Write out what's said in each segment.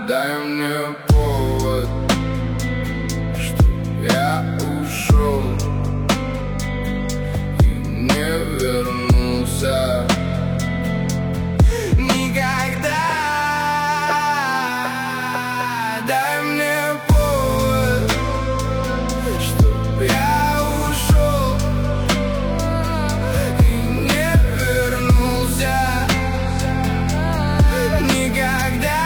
Дай мне повод, чтоб я ушел и не вернулся никогда. Дай мне повод, чтоб я ушел и не вернулся никогда.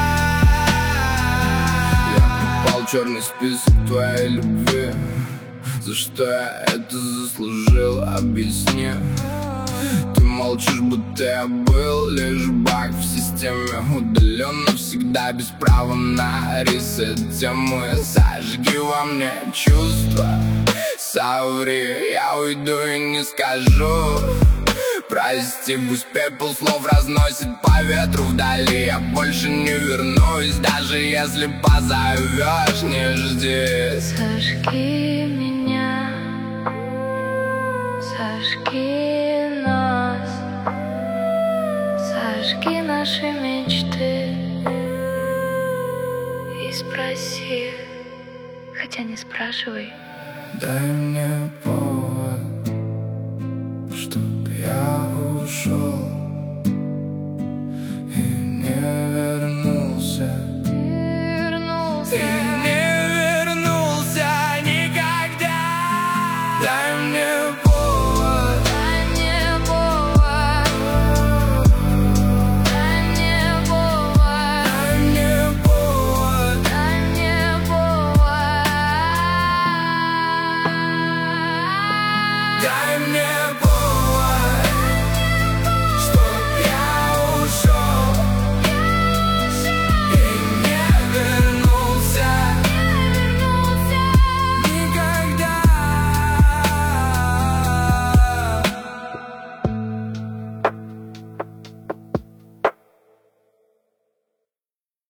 Я попал в черный список твоей любви. За что я это заслужил, объясни. Ты молчишь, будто я был лишь баг в системе. Удален навсегда, без права на ресет тему. Сожги во мне чувства, соври, я уйду и не скажу прости. Пусть пепел слов разносит по ветру вдали. Я больше не вернусь, даже если позовешь, не жди. Сожги меня, сожги нас, сожги наши мечты и спроси, хотя не спрашивай. Дай мне повод, чтоб я ушел и не вернулся, и не вернулся никогда. Дай мне повод, Дай мне повод, дай мне повод, дай мне повод, дай мне повод. дай мне повод.